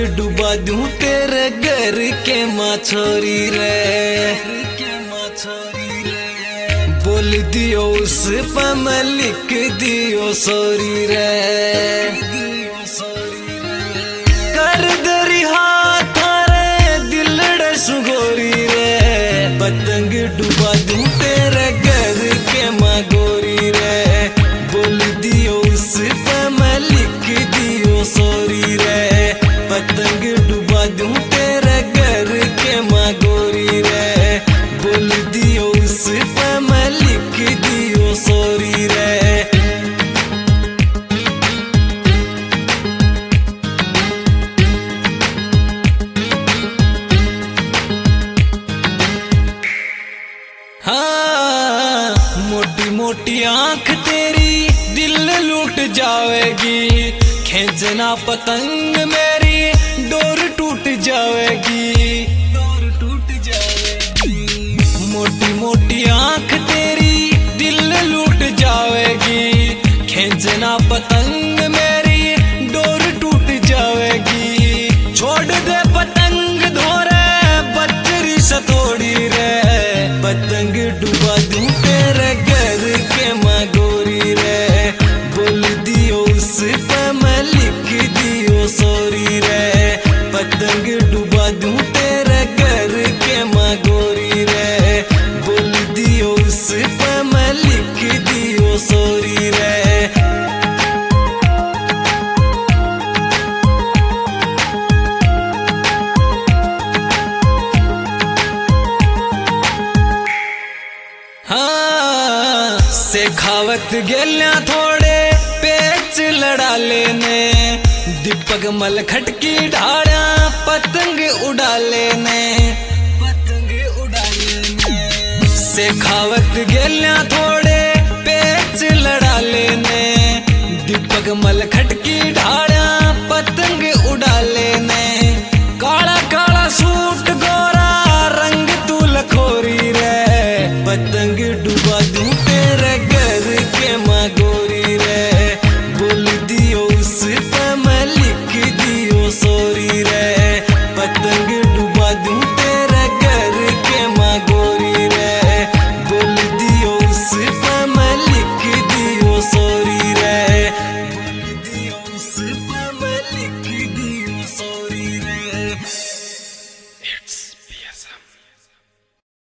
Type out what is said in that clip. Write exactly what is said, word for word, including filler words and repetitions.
डुबा दूं तेरे घर के माँ छोरी रे। बोल दियो उस पे मैं लिख दियो सॉरी रे। कर दरी हाथ रे दिलड़े सुगोरी रे। पतंग डुबा दूं तेरे घर के माँ गोरी रे। बोल दियो उस पे मैं लिख दियो सॉरी रे। पतंग डुबा दूं तेरे घर के माँ गोरी रे। बोल दियो उस पे मैं लिख दियो सॉरी रे। हाँ मोटी मोटी आंख तेरी दिल लूट जाएगी। खींचना पतंग मेरी डोर टूट जाएगी। डोर टूट जाएगी। मोटी मोटी आंख तेरी दिल लूट जाएगी। खींचना पतंग मेरी डोर टूट जाएगी। छोड़ दे पतंग धोरे बच्चरी सतोड़ी रे। पतंग डुबा दूं तेरे घर के माँ गोरी रे। बोल दियो उस पे मैं लिख दियो सॉरी रे। पतंग डुबा दूं तेरे घर के माँ गोरी रे। बोल दियो उस पे मैं लिख दियो सॉरी रे। हाँ शेखावत गेल्या थोड़े पेच लड़ा लेने। दीपक मल खटकी ढाड़ा पतंग उड़ा लेने। पतंग उड़ा लेने। शेखावत गेल्या थोड़े पेच लड़ा लेने। दीपक मल खटकी ढाड़ा